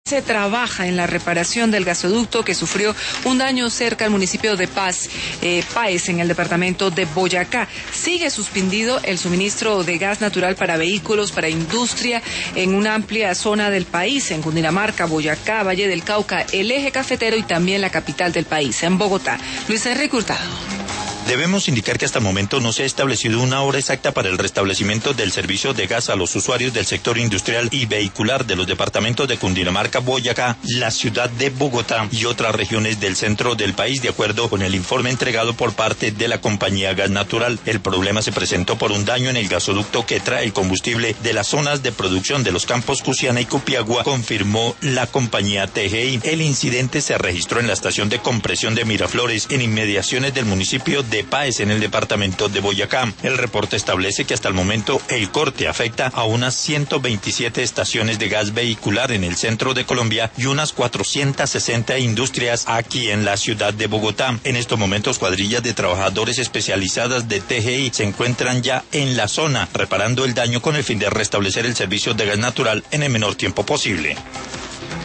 Se trabaja en la reparación del gasoducto que sufrió un daño cerca al municipio de Páez, en el departamento de Boyacá. Sigue suspendido el suministro de gas natural para vehículos, para industria, en una amplia zona del país, en Cundinamarca, Boyacá, Valle del Cauca, el eje cafetero y también la capital del país, en Bogotá. Luis Enrique Hurtado. Debemos indicar que hasta el momento no se ha establecido una hora exacta para el restablecimiento del servicio de gas a los usuarios del sector industrial y vehicular de los departamentos de Cundinamarca, Boyacá, la ciudad de Bogotá y otras regiones del centro del país, de acuerdo con el informe entregado por parte de la compañía Gas Natural. El problema se presentó por un daño en el gasoducto que trae el combustible de las zonas de producción de los campos Cusiana y Copiagua, confirmó la compañía TGI. El incidente se registró en la estación de compresión de Miraflores, en inmediaciones del municipio de Páez, en el departamento de Boyacá. El reporte establece que hasta el momento el corte afecta a unas 127 estaciones de gas vehicular en el centro de Colombia y unas 460 industrias aquí en la ciudad de Bogotá. En estos momentos, cuadrillas de trabajadores especializadas de TGI se encuentran ya en la zona reparando el daño con el fin de restablecer el servicio de gas natural en el menor tiempo posible.